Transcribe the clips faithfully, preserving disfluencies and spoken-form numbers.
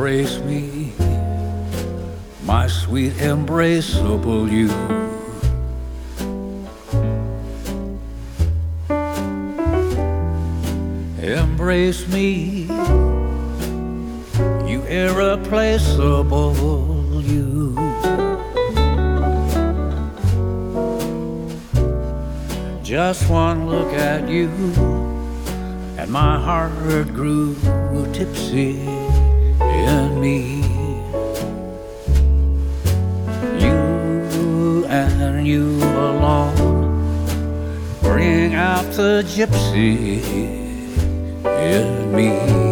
embrace me, my sweet embraceable you. Embrace me, you irreplaceable you. Just one look at you, and my heart grew tipsy in me. You and you alone bring out the gypsy in me.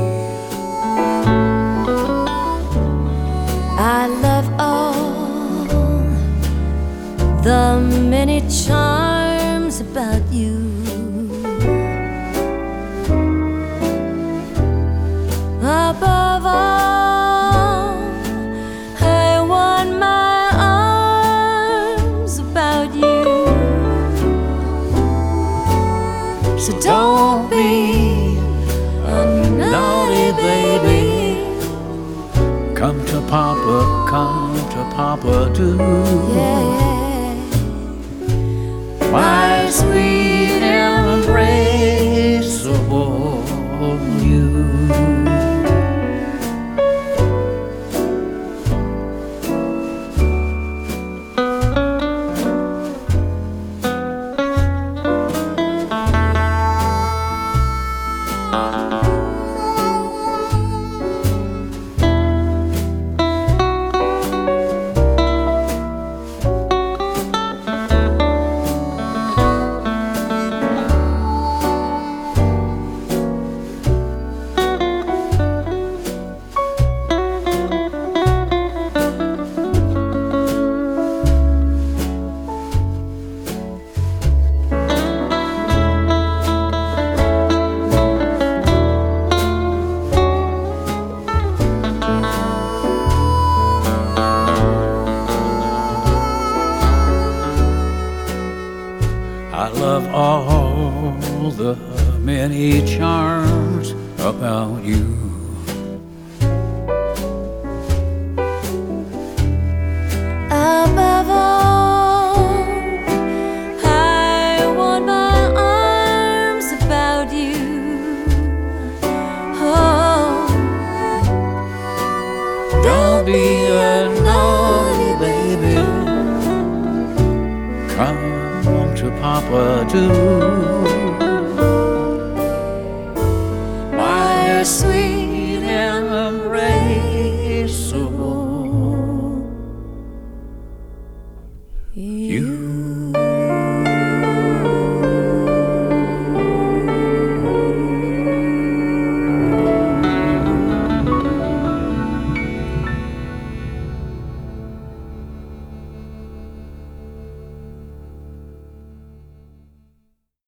I love all the many charms about you. Above all, I want my arms about you. So don't be a naughty baby. Come to Papa, come to Papa do. Yeah. My sweet embraceable you. I love all the many charms about you. Above all, I want my arms about you. Oh, Don't be a naughty baby. Come to Papa do. My sweet embraceable you.